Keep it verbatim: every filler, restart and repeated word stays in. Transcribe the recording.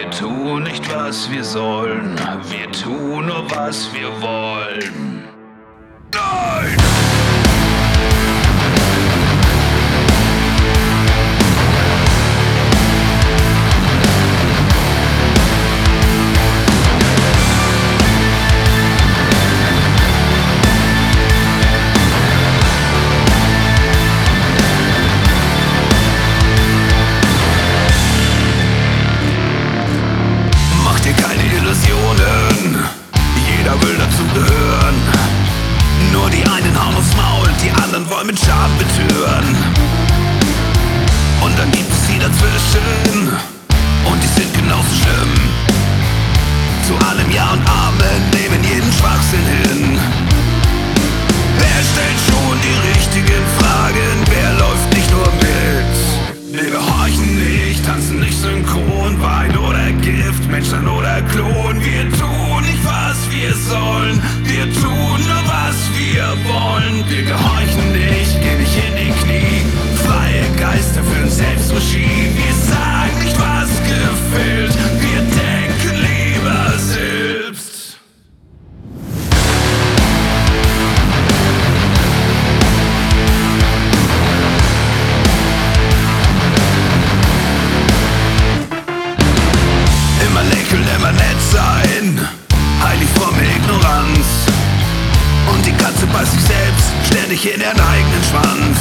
Wir tun nicht, was wir sollen, wir tun nur, was wir wollen. Nein! Jeder will dazu gehören. Nur die einen hauen aufs Maul, die anderen wollen mit Schaden betören. Und dann gibt es die dazwischen, und die sind genauso schlimm. Zu allem Ja und Amen, nehmen jeden Schwachsinn hin. Wer stellt schon die richtigen Fragen? Wer läuft nicht nur mit? Wir gehorchen nicht, tanzen nicht synchron, Wein oder Gift, Menschen oder Klon. Wir tun nicht, was wir sollen, wir tun nur, was wir wollen. Wir gehorchen nicht, gehen nicht in die Knie, freie Geister führen Selbstregie. Wir sagen nicht, was gefällt, wir denken lieber selbst. Immer lächeln, immer nett sein, heilig fromme Ignoranz. Und die Katze beißt sich selbst ständig in ihren eigenen Schwanz.